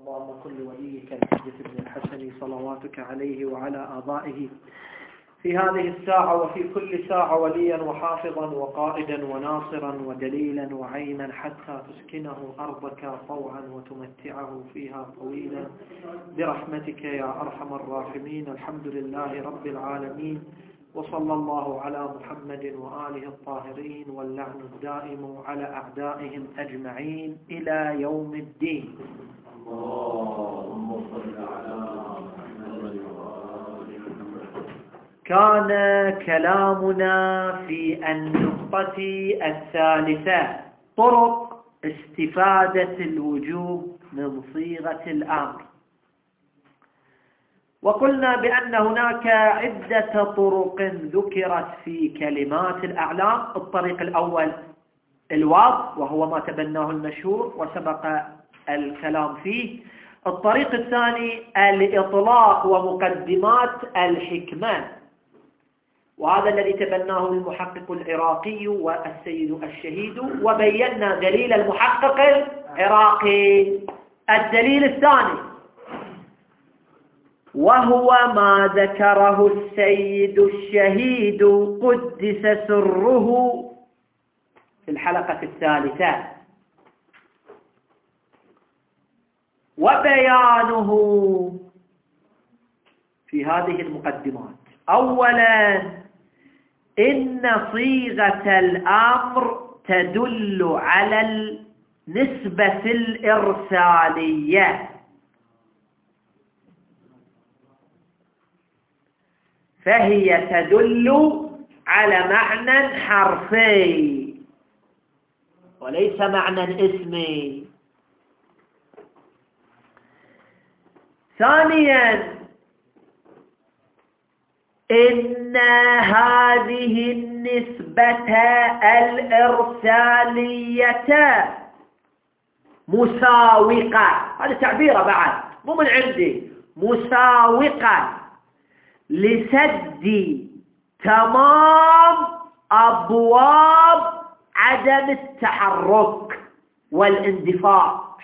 اللهم كل وليك الحجة بن الحسن صلواتك عليه وعلى آبائه في هذه الساعة وفي كل ساعة وليا وحافظا وقائدا وناصرا ودليلا وعينا حتى تسكنه أرضك طوعا وتمتعه فيها طويلا برحمتك يا أرحم الراحمين. الحمد لله رب العالمين، وصلى الله على محمد وآله الطاهرين، واللعن الدائم على أعدائهم أجمعين إلى يوم الدين. اللهم صل على محمد. كان كلامنا في النقطة الثالثة طرق استفادة الوجوب من صيغة الأمر، وقلنا بأن هناك عدة طرق ذكرت في كلمات الأعلام. الطريق الأول الوضع، وهو ما تبناه المشهور وسبق الكلام فيه. الطريق الثاني الإطلاق ومقدمات الحكمة، وهذا الذي تبناه المحقق العراقي والسيد الشهيد، وبينا دليل المحقق العراقي. الدليل الثاني وهو ما ذكره السيد الشهيد قدس سره في الحلقة الثالثة، وبيانه في هذه المقدمات. أولا، إن صيغة الأمر تدل على النسبة الإرسالية، فهي تدل على معنى حرفي وليس معنى اسمي. ثانيا، إن هذه النسبة الإرسالية مساوقة، هذا تعبيره بعد مو من عندي، مساوقة لسد تمام أبواب عدم التحرك والاندفاع.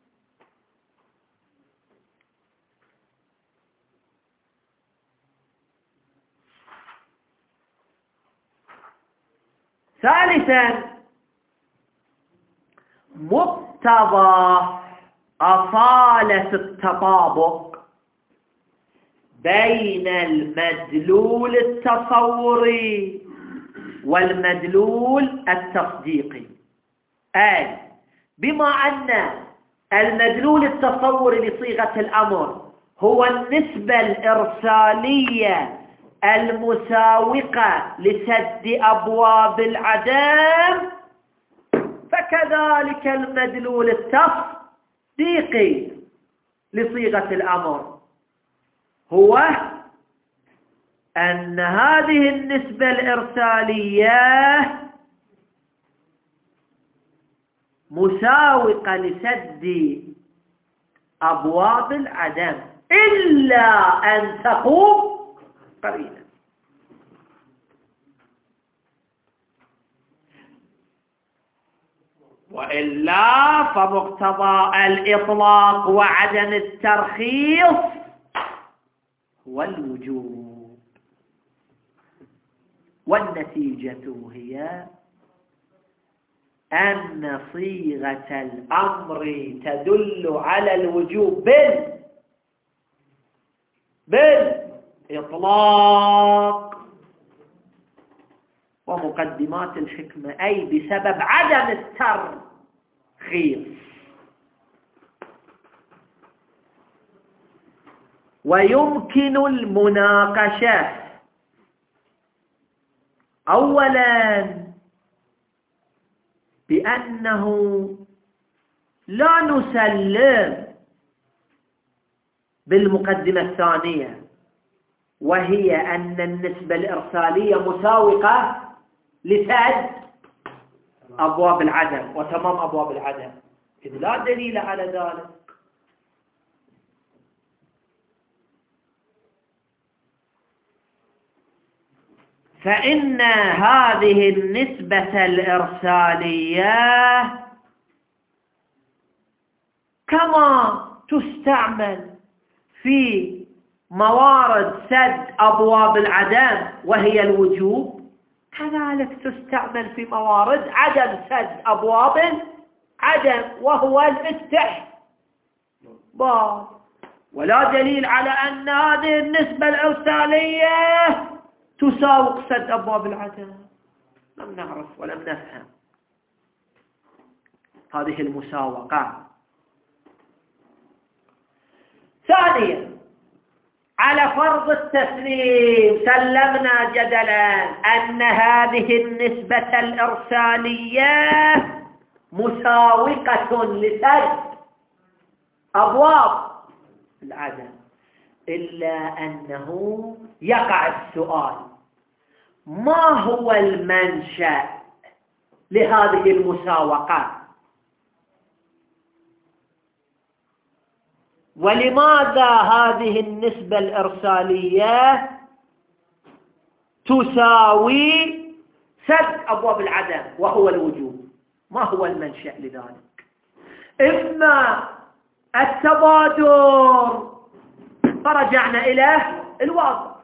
ثالثا، مقتضى أصالة التطابق بين المدلول التصوري والمدلول التصديقي، أي بما أن المدلول التصوري لصيغة الأمر هو النسبة الإرسالية المساوقة لسد أبواب العدم، فكذلك المدلول التصديقي لصيغة الأمر هو أن هذه النسبة الإرسالية مساوقة لسد أبواب العدم إلا أن تقوم قرينة. وإلا فمقتضى الإطلاق وعدم الترخيص هو الوجوب، والنتيجة هي أن صيغة الأمر تدل على الوجوب بالإطلاق ومقدمات الحكمة، أي بسبب عدم الترخيص. ويمكن المناقشة أولا بأنه لا نسلم بالمقدمة الثانية، وهي أن النسبة الإرسالية مساوقة لسد أبواب العدم وتمام أبواب العدم، إذ لا دليل على ذلك. فإن هذه النسبة الإرسالية كما تستعمل في موارد سد أبواب العدم وهي الوجوب، كذلك تستعمل في موارد عدم سد أبواب العدم وهو الاستحباب. ولا دليل على أن هذه النسبة الإرسالية تساوق سد أبواب العدم. لم نعرف ولم نفهم هذه المساوقة. ثانيا، على فرض التسليم سلمنا جدلا أن هذه النسبة الإرسالية مساوقة لسد أبواب العدم، إلا أنه يقع السؤال: ما هو المنشأ لهذه المساوقة؟ ولماذا هذه النسبة الإرسالية تساوي سد أبواب العدم وهو الوجوب؟ ما هو المنشأ لذلك؟ إما التبادر فرجعنا إلى الواقع،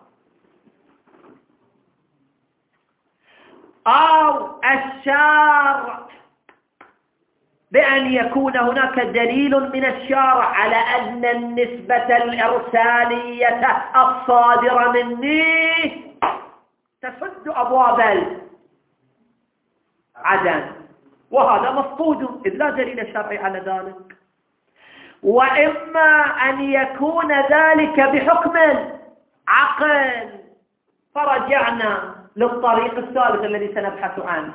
أو الشارع بأن يكون هناك دليل من الشارع على أن النسبة الإرسالية الصادرة مني تسد أبواب العدم، وهذا مفقود إذ لا دليل شرعي على ذلك. وإما أن يكون ذلك بحكم عقل، فرجعنا للطريق الثالث الذي سنبحث عنه،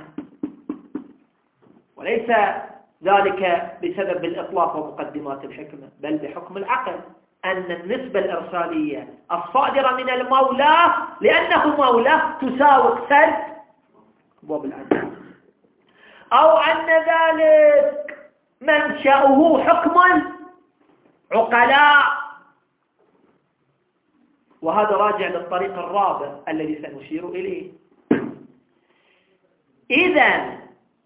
وليس ذلك بسبب الإطلاق ومقدمات الحكمة، بل بحكم العقل، أن النسبة الإرسالية الصادرة من المولى لأنه مولى تساوق سد أبواب العدم، أو أن ذلك منشأه حكم عقلاء، وهذا راجع للطريق الرابع الذي سنشير إليه. إذن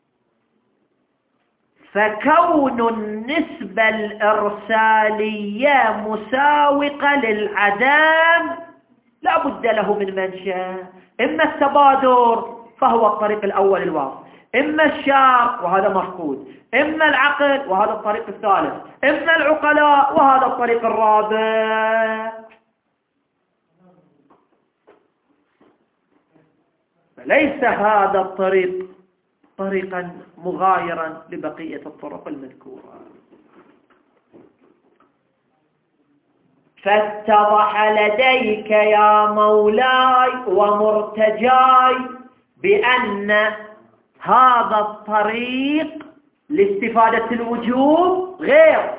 فكون النسبة الإرسالية مساوقة للعدم لا بد له من منشأ، إما التبادر فهو الطريق الأول الواضح، إما الشارع وهذا مفقود، إما العقل وهذا الطريق الثالث، إما العقلاء وهذا الطريق الرابع. فليس هذا الطريق طريقا مغايرا لبقية الطرق المذكورة. فاتضح لديك يا مولاي ومرتجاي بأن هذا الطريق لاستفادة الوجوب غير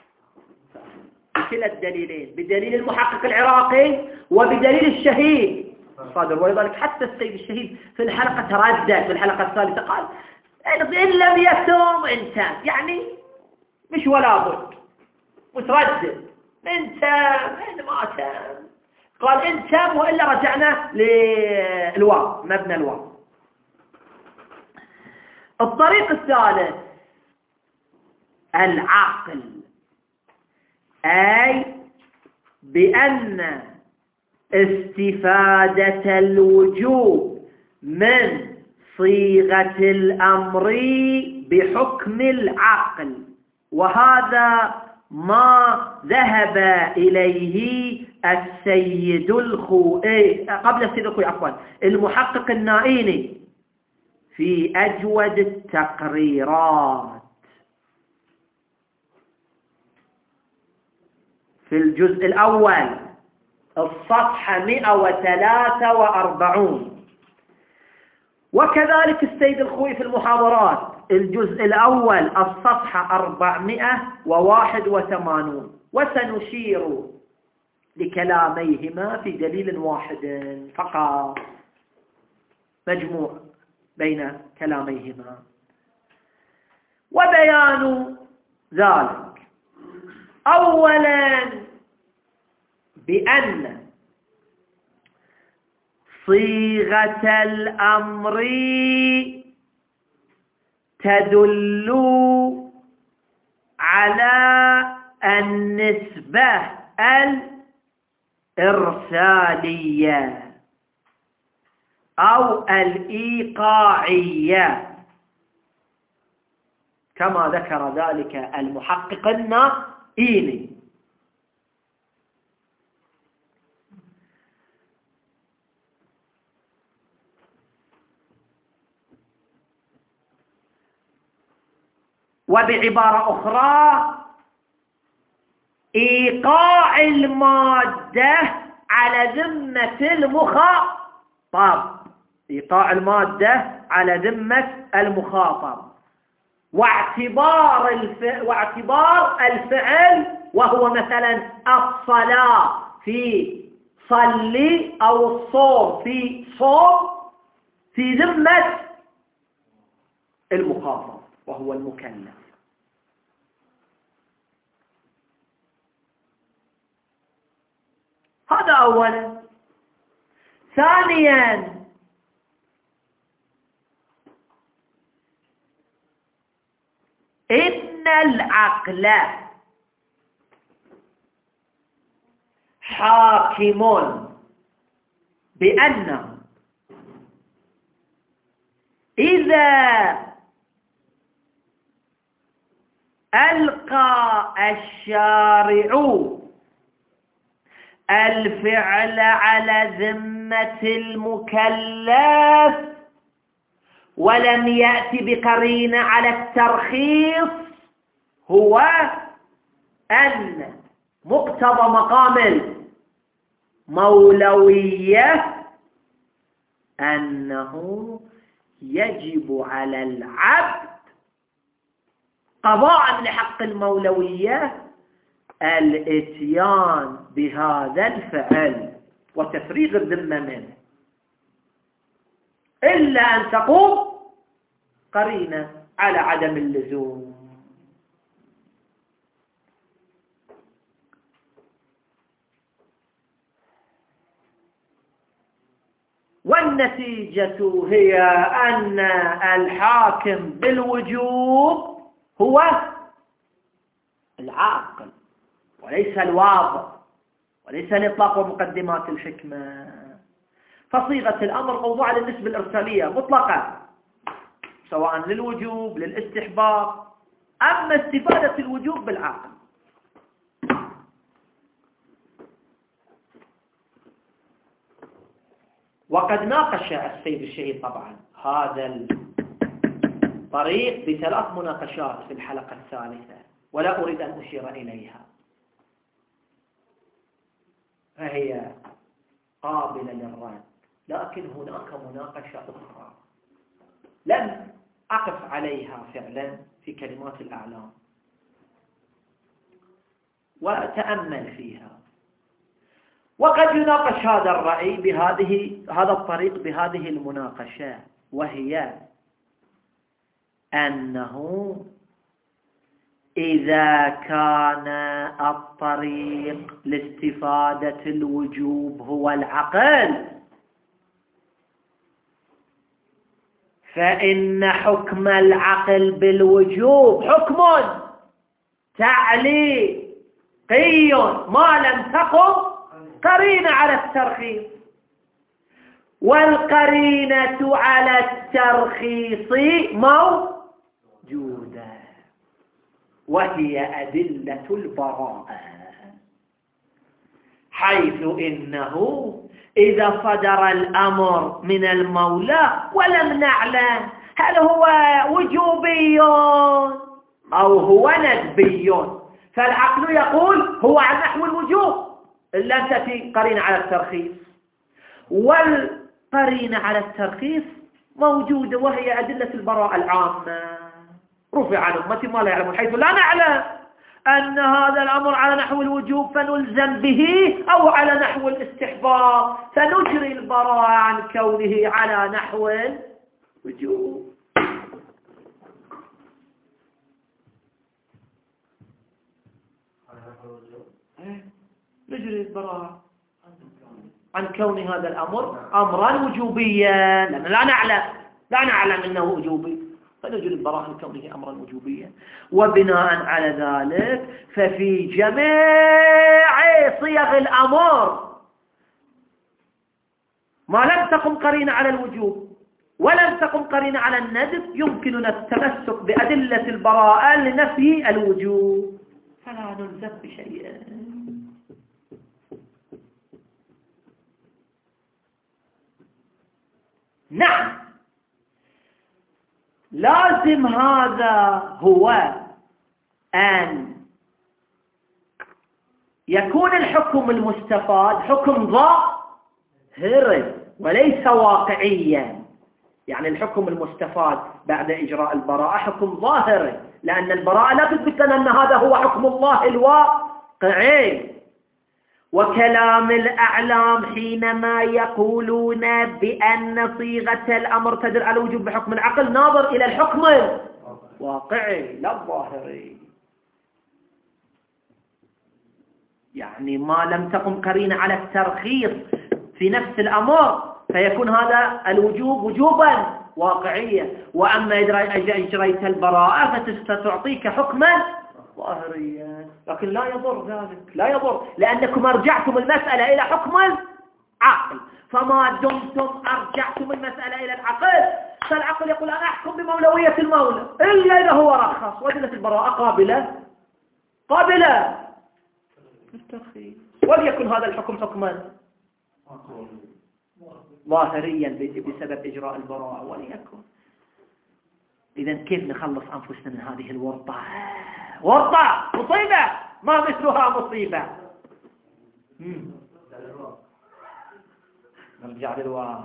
بكلا الدليلين، بدليل المحقق العراقي وبدليل الشهيد صادر. ولذلك حتى السيد الشهيد في الحلقة تردد، في الحلقة الثالثة قال إن لم يتم انتم، يعني مش ولا بد، متردد انتم إن ما تم، قال انتم وإلا رجعنا للواو، مبنى الواو. الطريق الثالث العقل، أي بأن استفادة الوجوب من صيغة الأمر بحكم العقل، وهذا ما ذهب إليه السيد الخوئي قبل السيد الخوئي عفوا المحقق النائيني في أجود التقريرات في الجزء الأول الصفحة 143، وكذلك السيد الخوئي في المحاضرات الجزء الأول الصفحة 481، وسنشير لكلاميهما في دليل واحد فقط، مجموع بين كلاميهما. وبيان ذلك أولا بأن صيغة الأمر تدل على النسبة الإرسالية أو الإيقاعية كما ذكر ذلك المحقق النائيني. وبعبارة أخرى إيقاع المادة على ذمة المخاطب، إيقاع المادة على ذمة المخاطب، واعتبار الفعل وهو مثلا الصلاة في صلي أو الصوم في صوم في ذمة المخاطب وهو المكلف. هذا أولا. ثانيا إن العقل حاكم بأنه إذا ألقى الشارع الفعل على ذمة المكلف ولم يأتي بقرينة على الترخيص، هو أن مقتضى مقام المولوية أنه يجب على العبد قضاء لحق المولوية الاتيان بهذا الفعل وتفريغ الذمة منه، إلا أن تقوم قرينة على عدم اللزوم. والنتيجة هي أن الحاكم بالوجوب هو العاقل وليس الواضع وليس الإطلاق ومقدمات الحكمة. فصيغة الأمر موضوع للنسبة الإرسالية مطلقة سواء للوجوب للاستحباب، أما استفادة الوجوب بالعقل. وقد ناقش السيد الشهيد طبعا هذا الطريق بثلاث مناقشات في الحلقة الثالثة ولا أريد أن أشير إليها، فهي قابلة للرد، لكن هناك مناقشة أخرى لم أقف عليها فعلا في كلمات الأعلام وأتأمل فيها. وقد يناقش هذا الرأي هذا الطريق بهذه المناقشة، وهي أنه إذا كان الطريق لاستفادة الوجوب هو العقل، فإن حكم العقل بالوجوب حكم تعليقي ما لم تقم قرينة على الترخيص، والقرينة على الترخيص موجودة وهي أدلة البراءة، حيث إنه إذا صدر الأمر من المولى ولم نعلم هل هو وجوبي أو هو ندبي، فالعقل يقول هو على نحو الوجوب إلا أن تأتي قرينة على الترخيص، والقرينة على الترخيص موجودة وهي أدلة البراءة العامة. رفع عن أمتي ما لا يعلمون، حيث لا نعلم أن هذا الأمر على نحو الوجوب فنلزم به أو على نحو الاستحباب فنجري البراءة عن كونه على نحو الوجوب. نجري البراءة عن كون هذا الأمر أمرا وجوبيا، لأن لا نعلم أنه وجوبي. فنجد البراءة الكونية أمرا وجوبيا. وبناء على ذلك ففي جميع صيغ الأمر ما لم تقم قرينة على الوجوب ولم تقم قرينة على الندب يمكننا التمسك بأدلة البراءة لنفي الوجوب، فلا نلزم بشيء. نعم، لازم هذا هو أن يكون الحكم المستفاد حكم ظاهري وليس واقعيا. يعني الحكم المستفاد بعد إجراء البراءة حكم ظاهري، لأن البراءة لا تثبت لنا أن هذا هو حكم الله الواقعي. وكلام الأعلام حينما يقولون بأن صيغة الأمر تدل على وجوب بحكم العقل ناظر إلى الحكم الواقعي لا الظاهري. يعني ما لم تقم قرينة على الترخيص في نفس الأمر فيكون هذا الوجوب وجوبا واقعيا، وأما إذا أجريت البراءة فتعطيك حكما ظاهريا. لكن لا يضر ذلك، لا يضر، لأنكم أرجعتم المسألة إلى حكم العقل. فما دمتم أرجعتم المسألة إلى العقل فالعقل يقول أنا أحكم بمولوية المولى إلا إذا هو رخص، وأدلة البراءة قابلة الترخيص، وليكن هذا الحكم حكما ظاهريا بسبب إجراء البراءة وليكن. إذا كيف نخلص أنفسنا من هذه الورطة؟ ورطة مصيبة ما مثلها مصيبة. نرجع للواقع،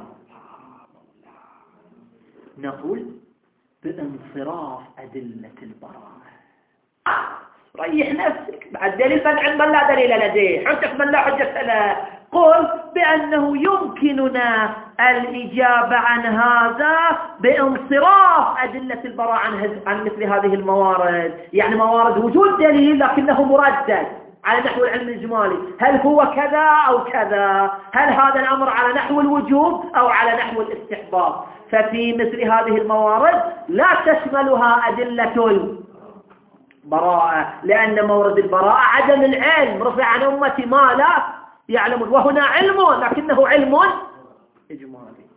نقول بانصراف أدلة البراءة. ريح نفسك، بعد دليل من لا دليل لديه، حجة من لا حجة له. قل بأنه يمكننا الإجابة عن هذا بانصراف أدلة البراءة عن مثل هذه الموارد. يعني موارد وجود دليل لكنه مردد على نحو العلم الإجمالي، هل هو كذا أو كذا، هل هذا الأمر على نحو الوجوب أو على نحو الاستحباب. ففي مثل هذه الموارد لا تشملها أدلة البراءة، لأن مورد البراءة عدم العلم، رفع عن أمتي ما لا يعلمون، وهنا علم لكنه علم إجمالي.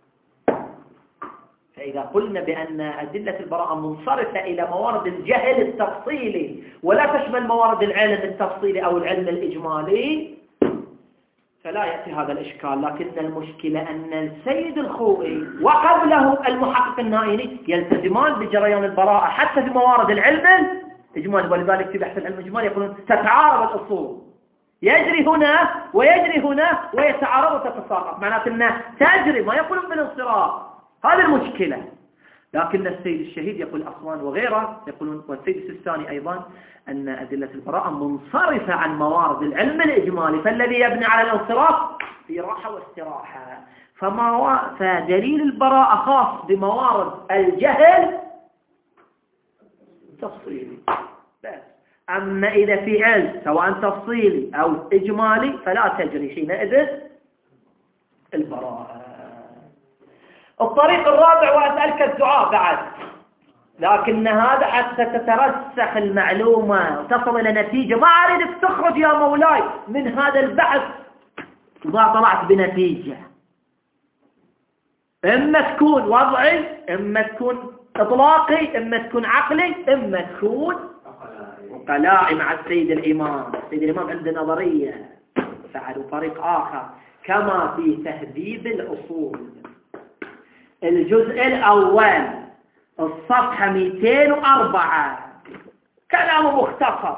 فإذا قلنا بأن أدلة البراءة منصرفة إلى موارد الجهل التفصيلي ولا تشمل موارد العلم التفصيلي أو العلم الإجمالي فلا يأتي هذا الإشكال. لكن المشكلة أن السيد الخوئي وقبله المحقق النائني يلتزمان بجريان البراءة حتى في موارد العلم الإجمالي. ولذلك في بحث العلم الإجمالي يقولون تتعارض الأصول، يجري هنا ويجري هنا ويتعارض وتتساقط، معناته أنه تجري، ما يقولون بالانصراف. هذه المشكلة. لكن السيد الشهيد يقول أصوان وغيره يقولون، والسيد السيستاني أيضا، أن أدلة البراءة منصرفة عن موارد العلم الإجمالي، فالذي يبني على الانصراف في راحة واستراحة. فدليل البراءة خاص بموارد الجهل تفصيلي بس. أما إذا في علم سواء تفصيلي أو إجمالي فلا تجري حينئذ البراءة. الطريق الرابع، وأسألك الدعاء بعد، لكن هذا حتى تترسخ المعلومة وتصل إلى نتيجة. ما أريدك تخرج يا مولاي من هذا البحث ما طلعت بنتيجة. إما تكون وضعي، إما تكون إطلاقي، إما تكون عقلي، إما تكون عقلائي مع السيد الإمام. السيد الإمام عنده نظرية فعلوا طريق آخر، كما في تهذيب الأصول الجزء الأول الصفحة 204 كلام مختصر.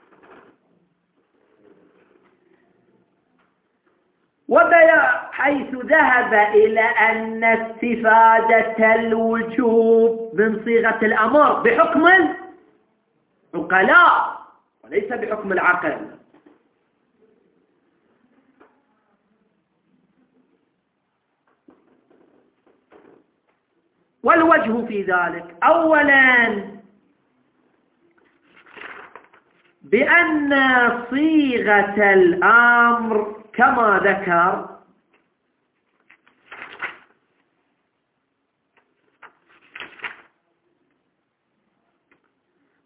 حيث ذهب إلى أن استفادة الوجوب من صيغة الأمر بحكم العقلاء وليس بحكم العقل. والوجه في ذلك أولا بأن صيغة الأمر كما ذكر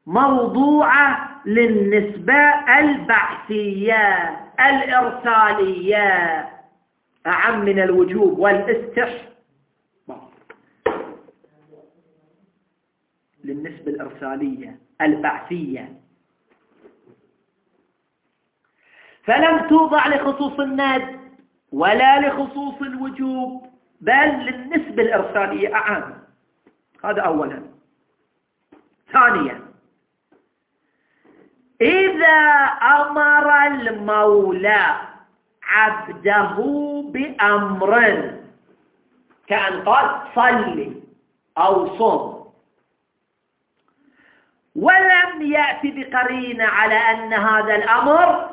موضوعة للنسبة البعثية الإرسالية أعم من الوجوب والاستحباب. للنسبة الإرسالية البعثية، فلم توضع لخصوص الندب ولا لخصوص الوجوب، بل للنسبة الإرسالية أعم. هذا أولا. ثانيا، إذا أمر المولى عبده بأمر كأن قال صلي أو صم، ولم يأتي بقرينة على أن هذا الأمر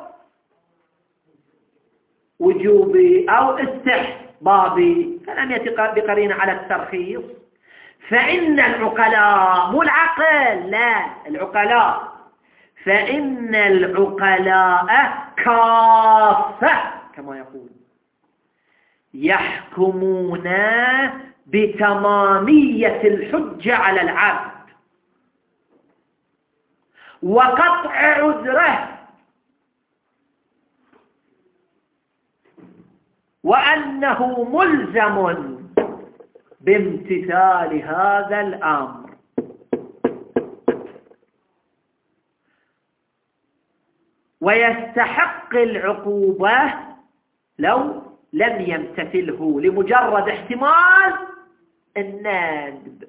وجوبي أو استحبابي، فلم يأتي بقرينة على الترخيص، فإن العقلاء، مو العقل، لا العقلاء، فإن العقلاء كافة كما يقول يحكمون بتمامية الحجة على العبد وقطع عذره، وأنه ملزم بامتثال هذا الأمر، ويستحق العقوبة لو لم يمتثله لمجرد احتمال الندب.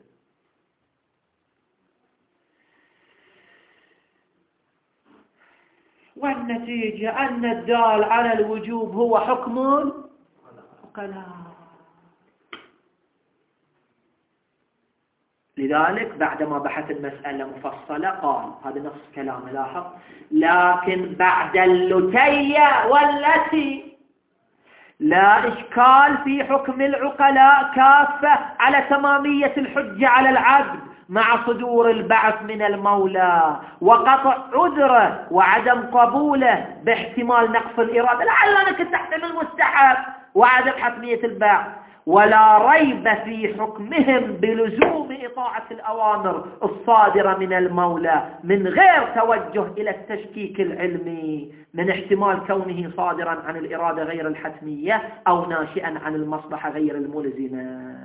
والنتيجة أن الدال على الوجوب هو حكم العقلاء. لذلك بعدما بحث المسألة مفصلة قال، هذا نص كلامه لاحظ، لكن بعد اللتية والتي لا إشكال في حكم العقلاء كافة على تمامية الحجة على العبد مع صدور البعث من المولى وقطع عذره وعدم قبوله باحتمال نقص الإرادة، لعل أنا كنت أحتمل مستحب وعدم حتمية البعث، ولا ريب في حكمهم بلزوم إطاعة الأوامر الصادرة من المولى من غير توجه إلى التشكيك العلمي من احتمال كونه صادرا عن الإرادة غير الحتمية أو ناشئا عن المصلحة غير الملزمة.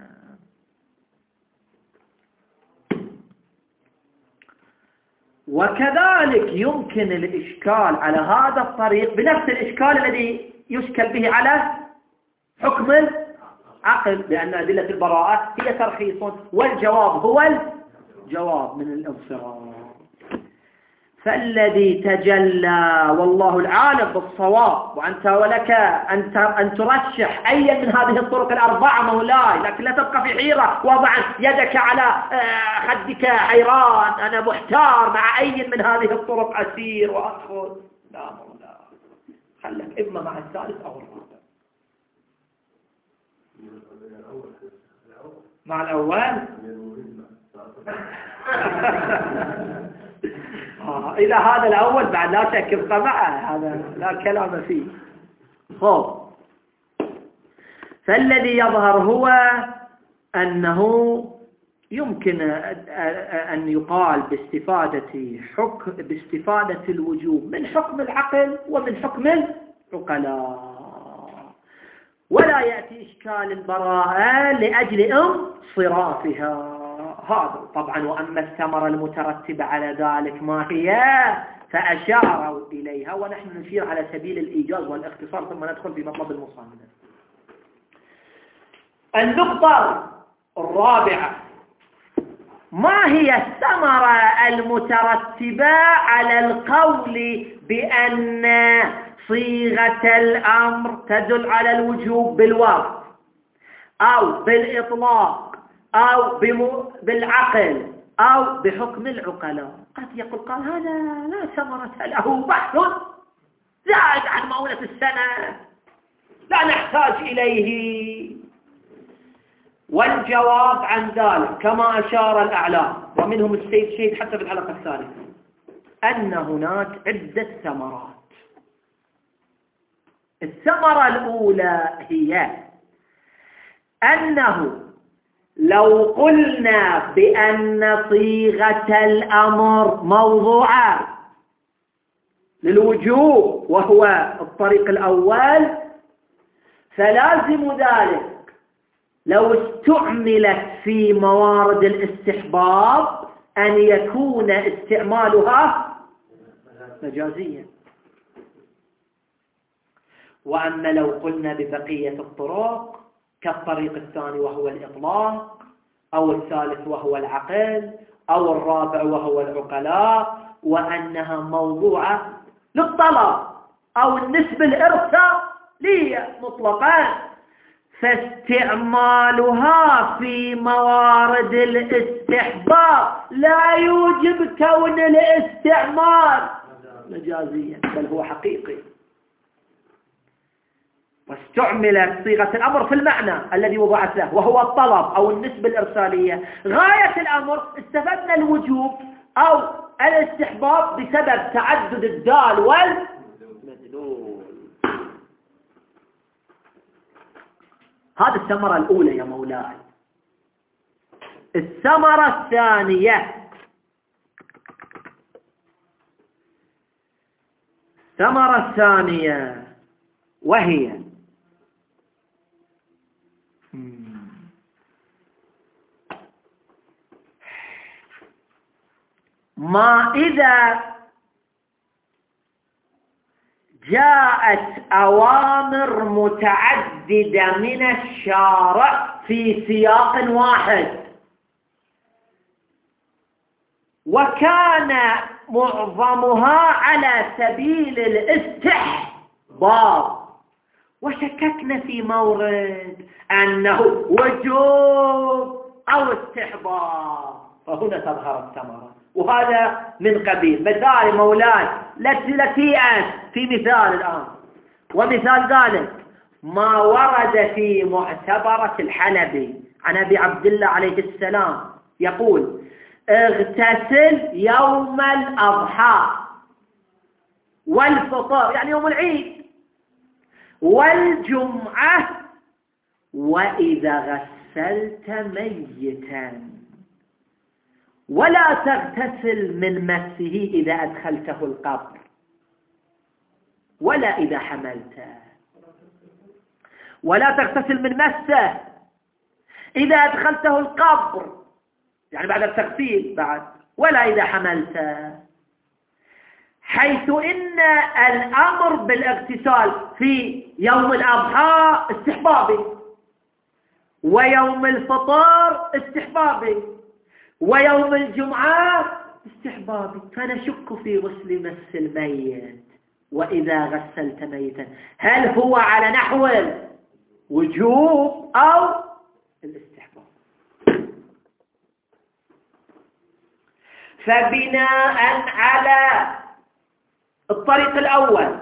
وكذلك يمكن الإشكال على هذا الطريق بنفس الإشكال الذي يشكل به على حكم العقل، لأن أدلة البراءة هي ترخيص والجواب هو الجواب من الانصراف. فالذي تجلى والله العالم بالصواب، وأنت ولك أن ترشح أي من هذه الطرق الأربعة مولاي، لكن لا تبقى في حيرة وضع يدك على خدك حيران، أنا محتار مع أي من هذه الطرق أسير وأدخل. لا مولاي، خلك إما مع الثالث أو الرابع. مع الأول إذا هذا الأول بعد لا شك يبقى معه، هذا لا كلام فيه. خب، فالذي يظهر هو أنه يمكن أن يقال باستفادة الوجوب من حكم العقل ومن حكم العقلاء، ولا يأتي إشكال البراءة لأجل انصرافها. هذا طبعا. وأما الثمرة المترتبة على ذلك ما هي؟ فأشاروا إليها، ونحن نشير على سبيل الإيجاز والاختصار ثم ندخل في مطلب المصنف. النقطة الرابعة، ما هي الثمرة المترتبة على القول بأن صيغة الأمر تدل على الوجوب بالوقت أو بالإطلاق أو بالعقل أو بحكم العقلاء؟ قد يقول قال هذا لا ثمرة له، بحث زائد عن مؤونة السنة لا نحتاج إليه. والجواب عن ذلك كما أشار الأعلام ومنهم السيد شهيد حتى في الحلقة الثالثة أن هناك عدة ثمرات. الثمرة الأولى هي أنه لو قلنا بأن صيغة الأمر موضوعة للوجوب وهو الطريق الأول، فلازم ذلك لو استعملت في موارد الاستحباب أن يكون استعمالها مجازيا. وأما لو قلنا ببقية الطرق كالطريق الثاني وهو الإطلاق، أو الثالث وهو العقل، أو الرابع وهو العقلاء، وأنها موضوعة للطلب أو النسبة الإرسالية مطلقا، فاستعمالها في موارد الاستحباب لا يوجب كون الاستعمال مجازيا، بل هو حقيقي. واستعملت صيغة الأمر في المعنى الذي وضعت له وهو الطلب أو النسبة الإرسالية. غاية الأمر استفدنا الوجوب أو الاستحباب بسبب تعدد الدال والمدلول. هذه الثمرة الأولى يا مولاي. الثمرة الثانية، وهي ما إذا جاءت أوامر متعددة من الشارع في سياق واحد، وكان معظمها على سبيل الاستحباب، وشككنا في مورد أنه وجوب أو استحباب، فهنا تظهر الثمرة. وهذا من قبيل مثال مولاي لتيئن في مثال الآن. ومثال ذلك ما ورد في معتبرة الحلبي عن أبي عبد الله عليه السلام يقول: اغتسل يوم الأضحى والفطر، يعني يوم العيد، والجمعة، وإذا غسلت ميتا، ولا تغتسل من مسه إذا أدخلته القبر ولا إذا حملته. ولا تغتسل من مسه إذا أدخلته القبر، يعني بعد التغسيل بعد، ولا إذا حملته، حيث إن الأمر بالاغتسال في يوم الأضحى استحبابي، ويوم الفطر استحبابي، ويوم الجمعة استحبابي، فنشك في غسل مس الميت وإذا غسلت ميتا هل هو على نحو الوجوب أو الاستحباب. فبناء على الطريق الأول،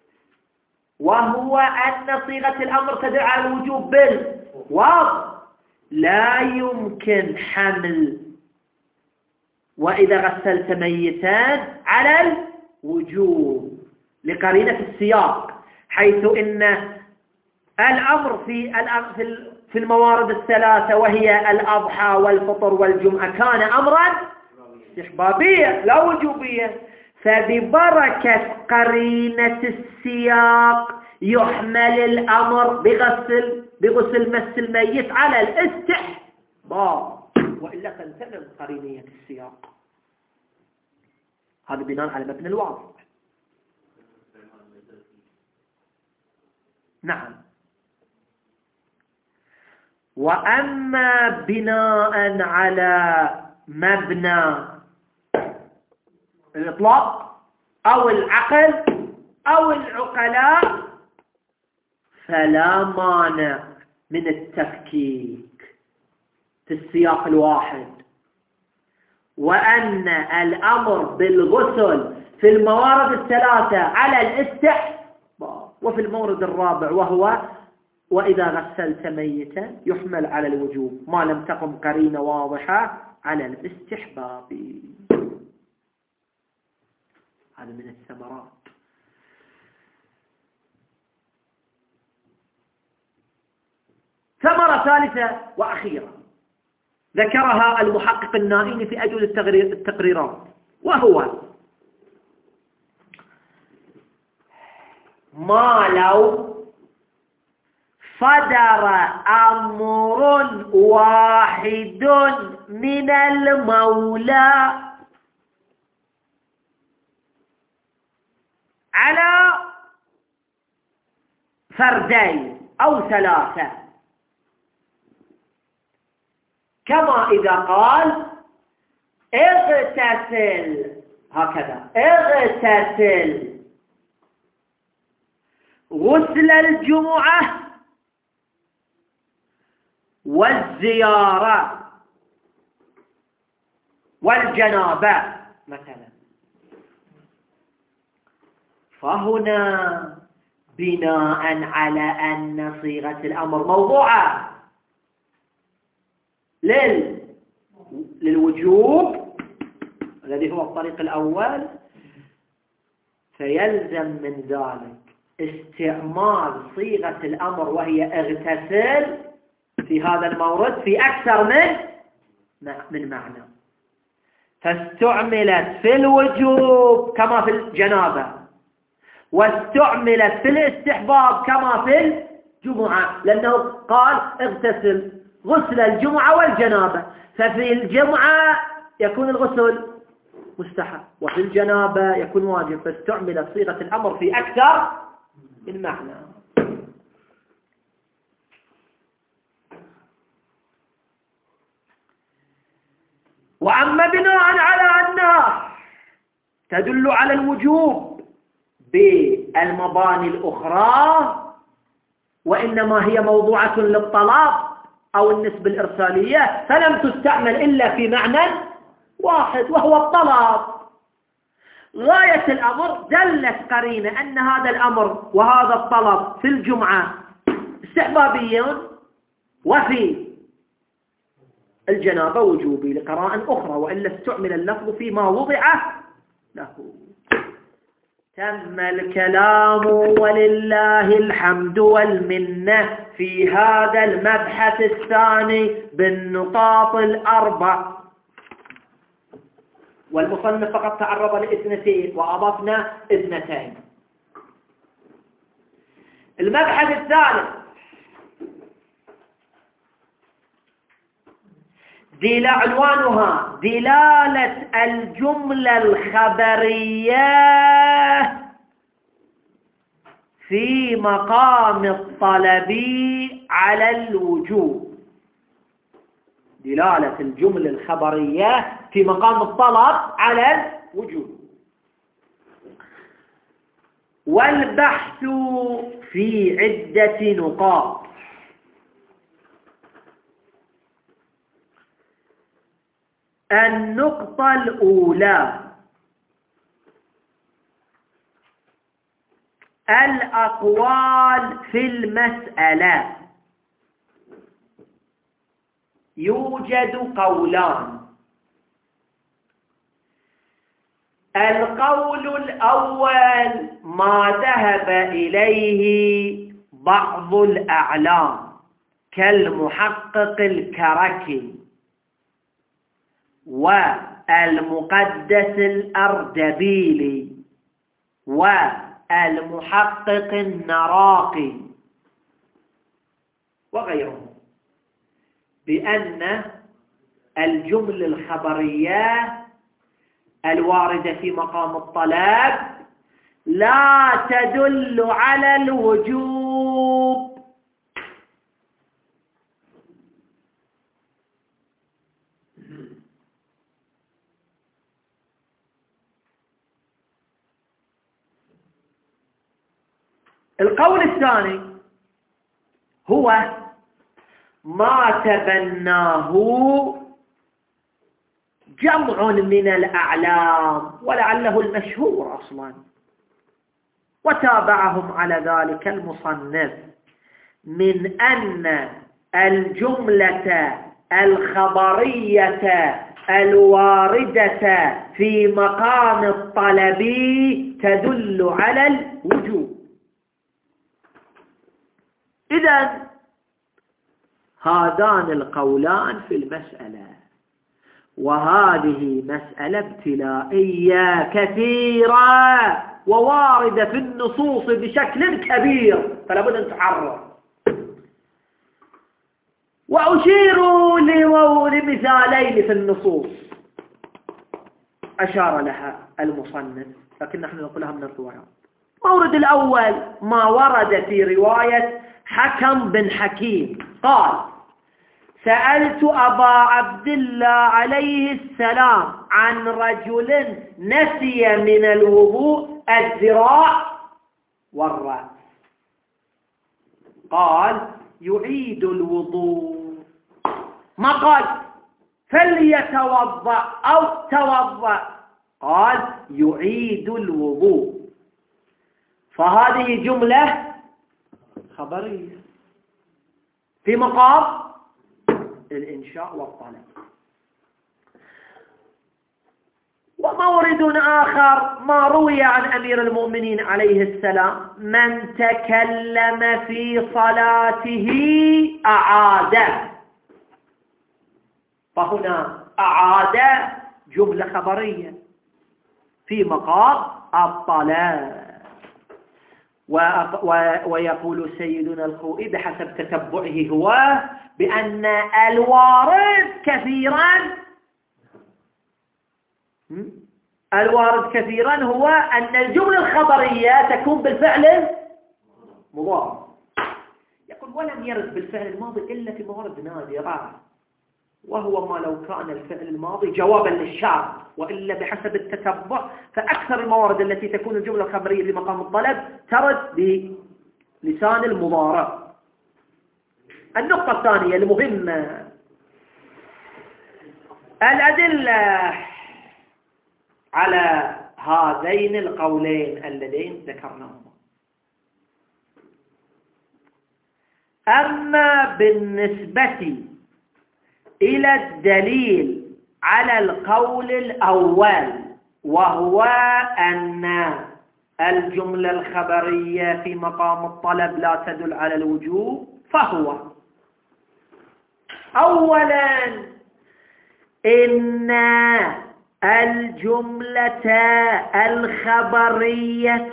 وهو أن صيغة الأمر تدل على الوجوب بالواضح، لا يمكن حمل وإذا غسلت ميتان على الوجوب لقرينة السياق، حيث إن الأمر في الموارد الثلاثة وهي الأضحى والفطر والجمعة كان أمرا استحبابيا لا وجوبيا، فببركة قرينة السياق يحمل الأمر بغسل مس الميت على الاستحباب، وإلا تنتقل قرينية السياق. هذا بناء على مبنى الواضح. نعم. وأما بناء على مبنى الإطلاق أو العقل أو العقلاء فلا مانع من التفكيك في السياق الواحد، وأن الأمر بالغسل في الموارد الثلاثة على الاستحباب، وفي المورد الرابع وهو وإذا غسلت ميتا يحمل على الوجوب ما لم تقم قرينة واضحة على الاستحباب. هذا من الثمرات. ثمرة ثالثة وأخيرة ذكرها المحقق النائمي في أجل التقريرات، وهو ما لو صدر أمر واحد من المولى على فردين أو ثلاثة، كما إذا قال اغتسل، هكذا اغتسل غسل الجمعة والزيارة والجنابة مثلا، فهنا بناء على أن صيغة الأمر موضوعة للوجوب الذي هو الطريق الأول، فيلزم من ذلك استعمال صيغة الأمر وهي اغتسل في هذا المورد في أكثر من معنى، فاستعملت في الوجوب كما في الجنابة، واستعملت في الاستحباب كما في الجمعة، لأنه قال اغتسل غسل الجمعة والجنابة، ففي الجمعة يكون الغسل مستحب وفي الجنابة يكون واجب، فاستعملت صيغة الأمر في أكثر من معنى. وأما بناء على أنها تدل على الوجوب بالمباني الأخرى، وإنما هي موضوعة للطلب أو النسبة الإرسالية، فلم تستعمل إلا في معنى واحد وهو الطلب. غاية الأمر دلت قرينة أن هذا الأمر وهذا الطلب في الجمعة استحبابيون وفي الجنابة وجوبي لقراءة أخرى، وإلا استعمل اللفظ فيما وضع له. تم الكلام ولله الحمد والمنة في هذا المبحث الثاني بالنقاط الأربع، والمصنف فقط تعرض لاثنتين وأضفنا اثنتين. المبحث الثالث عنوانها دلالة الجملة الخبرية في مقام الطلب على الوجوب. دلالة الجملة الخبرية في مقام الطلب على الوجوب. والبحث في عدة نقاط. النقطة الأولى: الأقوال في المسألة. يوجد قولان. القول الأول ما ذهب إليه بعض الأعلام كالمحقق الكركي والمقدس الأردبيلي والمحقق النراقي وغيرهم، بأن الجملة الخبرية الواردة في مقام الطلب لا تدل على الوجوب، القول الثاني هو ما تبناه جمع من الأعلام ولعله المشهور أصلا، وتابعهم على ذلك المصنف، من أن الجملة الخبرية الواردة في مقام الطلب تدل على الوجوب. إذن هذان القولان في المسألة، وهذه مسألة ابتلائية كثيرة وواردة في النصوص بشكل كبير، فلا بد أن تعرض. وأشير لمثالين في النصوص أشار لها المصنف، لكن نحن نقولها من الروايات. المورد الأول ما ورد في رواية حكم بن حكيم قال: سألت أبا عبد الله عليه السلام عن رجل نسي من الوضوء الذراع والرأس، قال: يعيد الوضوء. ما قال فليتوضأ أو توضأ، قال يعيد الوضوء. فهذه جملة خبرية في مقام الإنشاء والطلب. ومورد آخر ما روي عن أمير المؤمنين عليه السلام: من تكلم في صلاته أعاده. فهنا أعاد جملة خبرية في مقام الطلب. ويقول سيدنا الخوئي بحسب تتبعه هو بأن الوارد كثيرا هو أن الجملة الخبرية تكون بالفعل مضارع. يقول: ولم يرد بالفعل الماضي إلا في موارد نادرة، وهو ما لو كان الفعل الماضي جوابا للشرط، وإلا بحسب التتبع فأكثر الموارد التي تكون الجملة الخبرية في مقام الطلب ترد بلسان المضارع. النقطة الثانية المهمة: الأدلة على هذين القولين اللذين ذكرناهما. أما بالنسبة إلى الدليل على القول الأول، وهو أن الجملة الخبرية في مقام الطلب لا تدل على الوجوب، فهو أولا إن الجملة الخبرية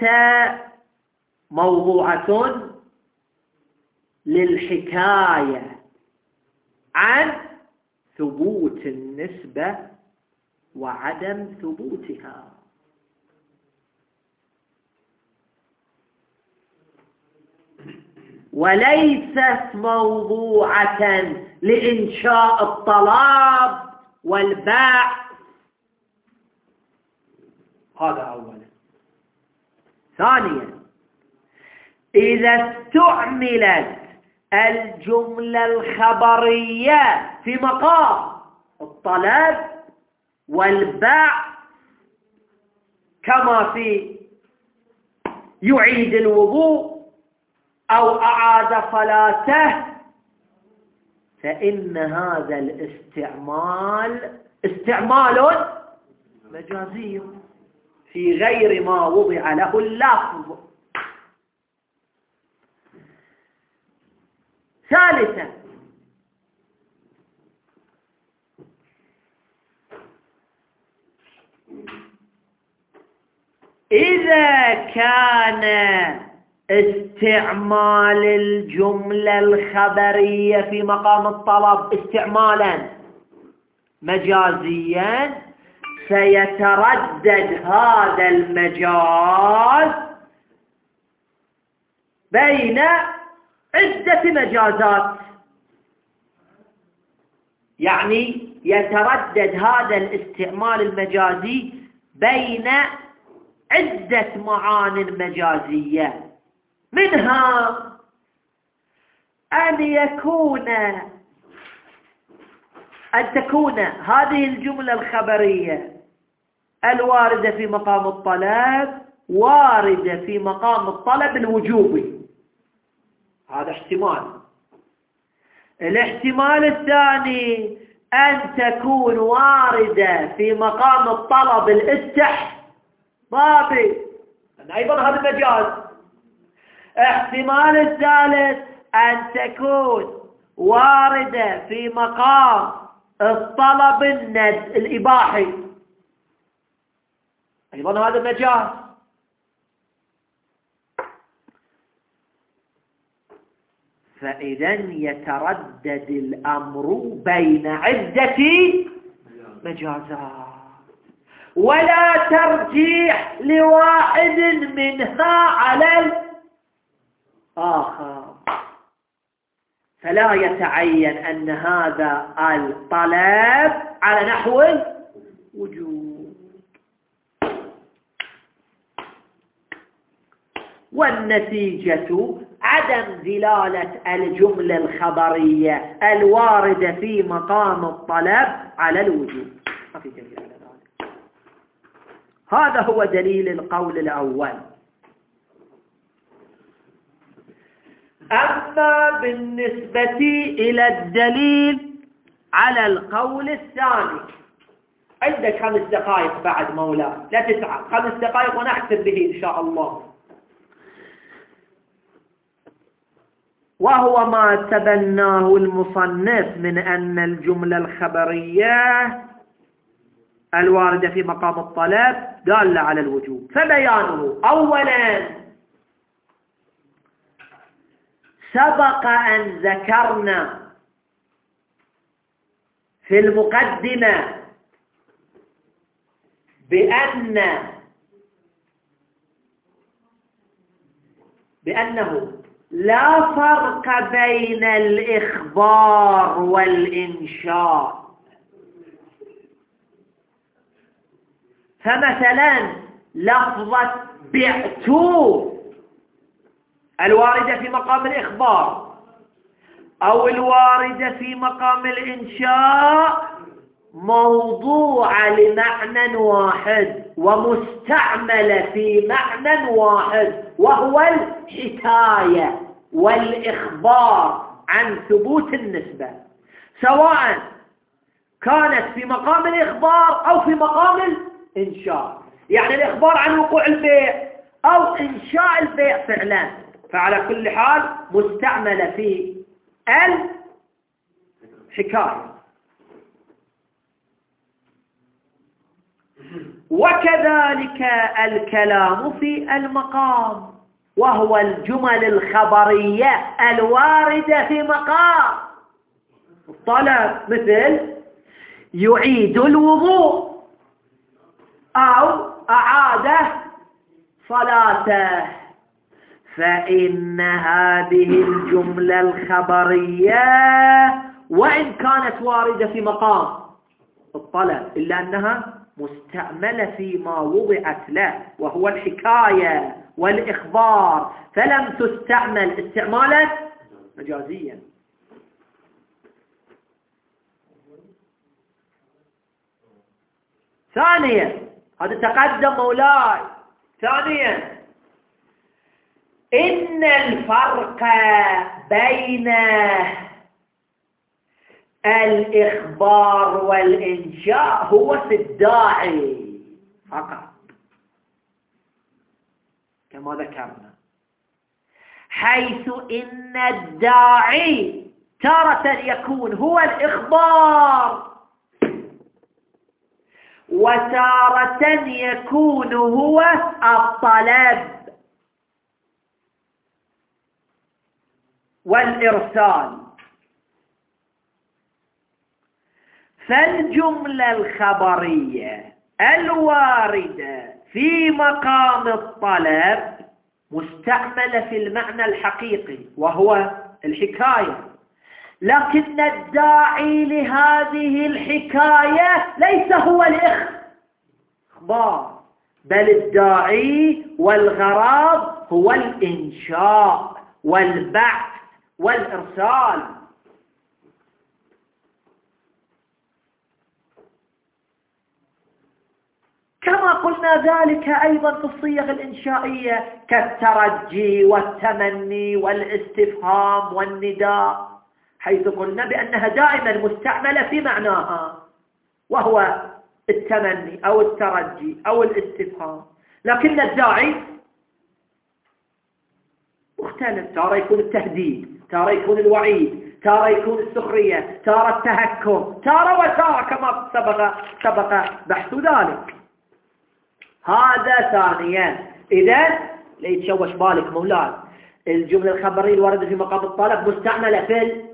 موضوعة للحكاية عن ثبوت النسبة وعدم ثبوتها، وليست موضوعة لإنشاء الطلب والباع. هذا أولا. ثانيا: إذا استعملت الجملة الخبرية في مقام الطلب والباع كما في يعيد الوضوء أو أعاد صلاته، فإن هذا الاستعمال استعمال مجازي في غير ما وضع له اللفظ. ثالثا: إذا كان استعمال الجملة الخبرية في مقام الطلب استعمالا مجازيا، سيتردد هذا المجاز بين عدة مجازات، يعني يتردد هذا الاستعمال المجازي بين عدة معان مجازية، منها أن تكون هذه الجملة الخبرية الواردة في مقام الطلب واردة في مقام الطلب الوجوبي، هذا احتمال. الاحتمال الثاني أن تكون واردة في مقام الطلب الاستحبابي، أيضا هذا مجاز. احتمال الثالث أن تكون واردة في مقام الطلب الإباحي أيضا هذا مجاز. فإذا يتردد الأمر بين عدة مجازات ولا ترجيح لواحد منها على الآخر، فلا يتعين أن هذا الطلب على نحو الوجوب. والنتيجة عدم دلالة الجملة الخبرية الواردة في مقام الطلب على الوجوب، ما في دليل على ذلك. هذا هو دليل القول الأول. أما بالنسبة إلى الدليل على القول الثاني، عندك 5 دقائق بعد مولاي، لا تتعب، 5 دقائق ونختم به إن شاء الله. وهو ما تبناه المصنف من أن الجملة الخبرية الواردة في مقام الطلب دالة على الوجوب. فبيانه: أولا، سبق أن ذكرنا في المقدمة بأنه لا فرق بين الإخبار والإنشاء. فمثلا لفظة بعت الواردة في مقام الإخبار أو الواردة في مقام الإنشاء موضوعة لمعنى واحد ومستعملة في معنى واحد، وهو الحكاية والإخبار عن ثبوت النسبة، سواء كانت في مقام الإخبار أو في مقام الإنشاء. يعني الإخبار عن وقوع البيع أو إنشاء البيع فعلا، فعلى كل حال مستعملة في الحكاية. وكذلك الكلام في المقام، وهو الجمل الخبرية الواردة في مقام الطلب، مثل يعيد الوضوء أو أعاد صلاته. فإن هذه الجملة الخبرية وإن كانت واردة في مقام الطلب إلا أنها مستعملة فيما وضعت له، وهو الحكاية والإخبار، فلم تستعمل استعمالا مجازيا. ثانيا، هذا تقدم مولاي. ثانيا، إن الفرق بين الإخبار والإنشاء هو في الداعي فقط، كما ذكرنا، حيث إن الداعي تارة يكون هو الإخبار وتارة يكون هو الطلب والإرسال. فالجملة الخبرية الواردة في مقام الطلب مستعملة في المعنى الحقيقي وهو الحكاية، لكن الداعي لهذه الحكاية ليس هو الإخبار، بل الداعي والغرض هو الإنشاء والبعث والإرسال. كما قلنا ذلك أيضا في الصيغ الإنشائية كالترجي والتمني والاستفهام والنداء، حيث قلنا بأنها دائما مستعملة في معناها وهو التمني أو الترجي أو الاستفهام، لكن الداعي مختلف، تارة يكون التهديد، تارة يكون الوعيد، تارة يكون السخرية، تارة التهكم، تارة وتارة كما سبق بحث ذلك. هذا ثانيا. إذن لا يتشوش بالك مولاي، الجملة الخبرية الواردة في مقام الطلب مستعملة في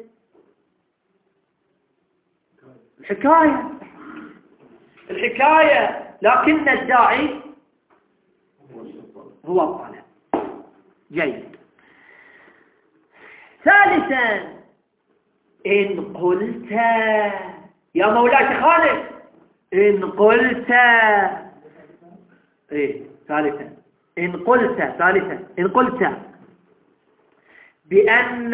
الحكاية، لكن الداعي هو الطلب. جيد. ثالثا، إن قلت يا مولاي خالد، إن قلت ثالثا إن قلت بأن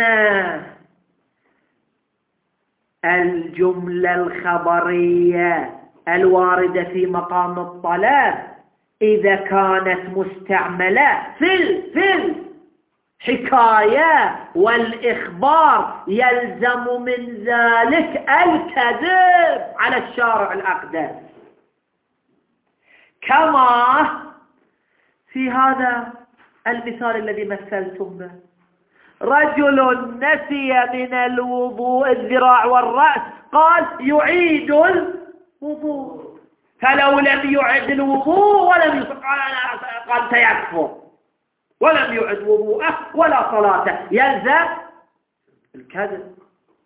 الجملة الخبرية الواردة في مقام الطلب إذا كانت مستعملة في الحكاية والإخبار يلزم من ذلك الكذب على الشارع الأقدس، كما في هذا المثال الذي مثلتم به. رجل نسي من الوضوء الذراع والرأس، قال يعيد الوضوء، فلو لم يعد الوضوء قال سيكفر، ولم يعد وضوءه ولا صلاته، يلزم الكذب.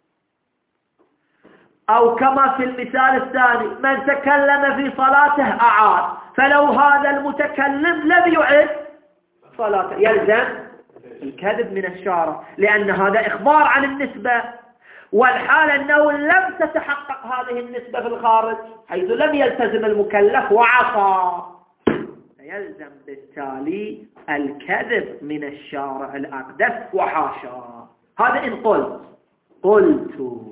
أو كما في المثال الثاني، من تكلم في صلاته أعاد، فلو هذا المتكلم لم يعد صلاته يلزم الكذب من الشارع، لأن هذا إخبار عن النسبة، والحال أنه لم تتحقق هذه النسبة في الخارج، حيث لم يلتزم المكلف وعصى، يلزم بالتالي الكذب من الشارع الأقدس وحاشا. هذا إن قلت.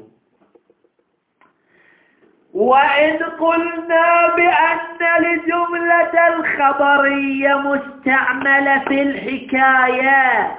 وإن قلنا بأن الجملة الخبرية مستعملة في الحكاية،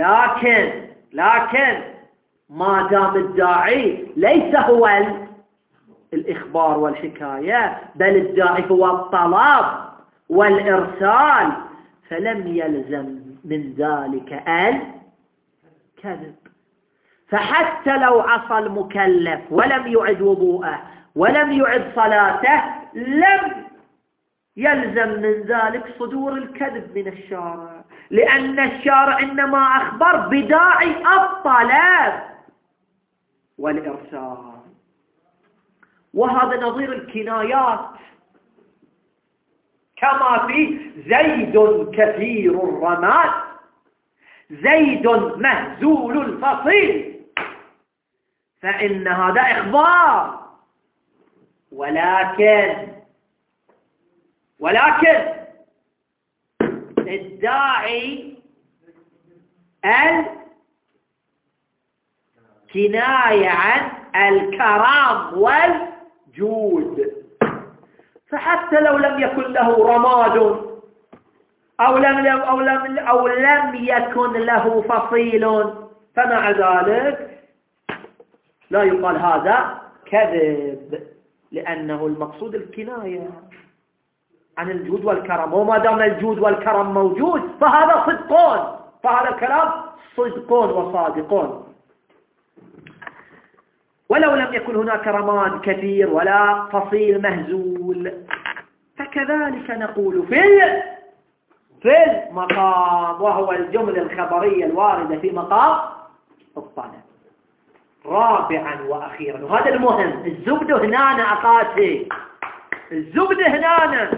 لكن ما دام الداعي ليس هو الإخبار والحكاية، بل الداعي هو الطلب والإرسال، فلم يلزم من ذلك الكذب. فحتى لو عصى المكلف ولم يعد وضوءه ولم يعد صلاته، لم يلزم من ذلك صدور الكذب من الشارع، لأن الشارع إنما أخبر بداعي الطلب والإرسال. وهذا نظير الكنايات، كما في زيد كثير الرماد، زيد مهزول الفصيل، فإن هذا إخبار، ولكن الداعي الكناية عن الكرم والجود، فحتى لو لم يكن له رماد أو لم يكن له فصيل، فمع ذلك لا يقال هذا كذب، لأنه المقصود الكناية عن الجود والكرم، وما دام الجود والكرم موجود فهذا صدقون، فهذا الكلام صدقون وصادقون. ولو لم يكن هناك رماد كثير ولا فصيل مهزول، فكذلك نقول في المقام، وهو الجملة الخبرية الواردة في مقام الطلب. رابعا وأخيرا، وهذا المهم، الزبدة هنا أقاتي، الزبدة هنا،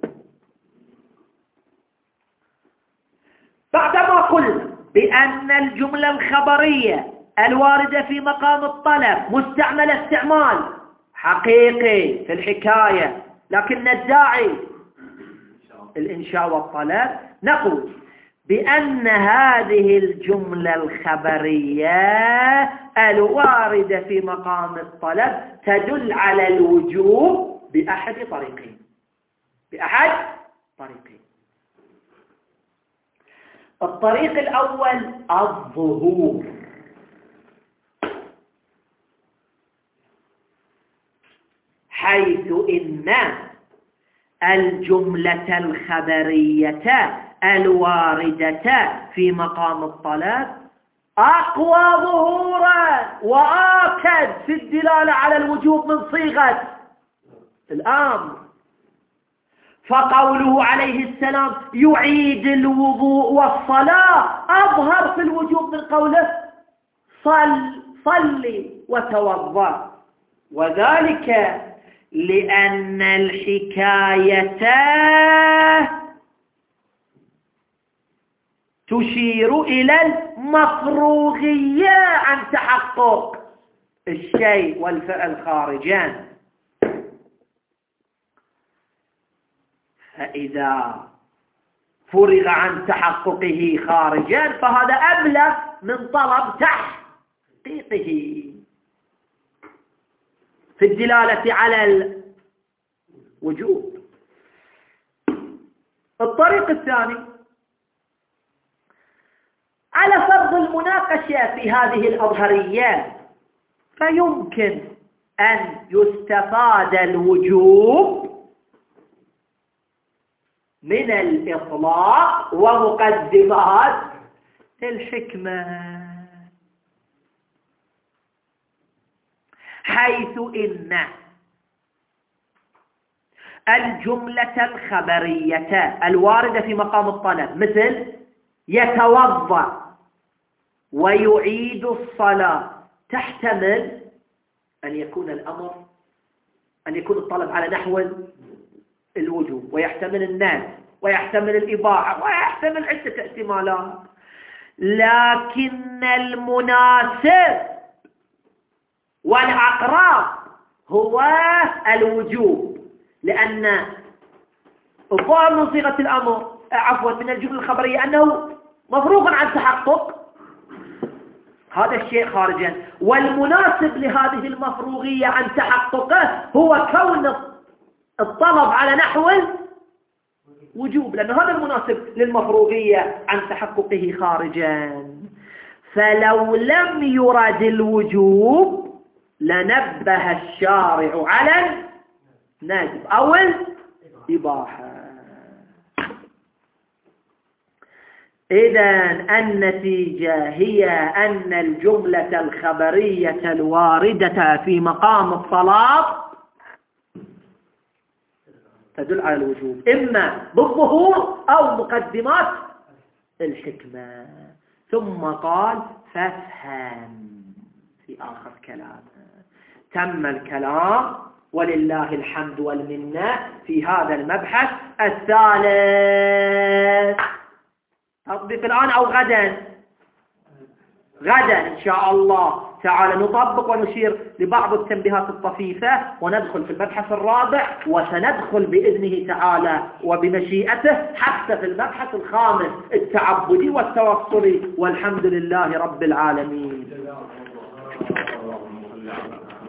بعدما قلنا بأن الجملة الخبرية الواردة في مقام الطلب مستعملة استعمال حقيقي في الحكاية، لكن الداعي الإنشاء والطلب، نقول بأن هذه الجملة الخبرية الواردة في مقام الطلب تدل على الوجوب بأحد طريقين. الطريق الأول الظهور، حيث إن الجملة الخبرية الواردة في مقام الطلب أقوى ظهورا وآكد في الدلالة على الوجوب من صيغة الأمر. فقوله عليه السلام يعيد الوضوء والصلاة أظهر في الوجوب من قوله صل وتوضأ، وذلك لأن الحكاية تشير إلى المفروغية عن تحقق الشيء والفعل خارجان. فإذا فرغ عن تحققه خارجا فهذا أبلغ من طلب تحقيقه في الدلالة على الوجوب. الطريق الثاني على فرض المناقشة في هذه الأظهريات، فيمكن أن يستفاد الوجوب من الإطلاق ومقدمات الحكمة، حيث إن الجملة الخبرية الواردة في مقام الطلب مثل يتوضأ ويعيد الصلاة تحتمل أن يكون الطلب على نحو الوجوب، ويحتمل الناس، ويحتمل الإباحة، ويحتمل عدة احتمالات. لكن المناسب والأقرب هو الوجوب، لأن الظاهر من صيغة الأمر من الجملة الخبرية أنه مفروغ عن تحقق هذا الشيء خارجا، والمناسب لهذه المفروغية عن تحققه هو كون الطلب على نحو وجوب، لأن هذا المناسب للمفروغية عن تحققه خارجا. فلو لم يرد الوجوب لنبه الشارع على الندب أو الإباحة. إذن النتيجة هي أن الجملة الخبرية الواردة في مقام الطلب تدل على الوجوب، إما بالظهور أو مقدمات الحكمة. ثم قال فافهم في آخر كلام. تم الكلام ولله الحمد والمنة في هذا المبحث الثالث. تطبيق الآن أو غدا إن شاء الله تعالى نطبق ونشير لبعض التنبيهات الطفيفة وندخل في المبحث الرابع، وسندخل بإذنه تعالى وبمشيئته حتى في المبحث الخامس التعبدي والتوصلي، والحمد لله رب العالمين.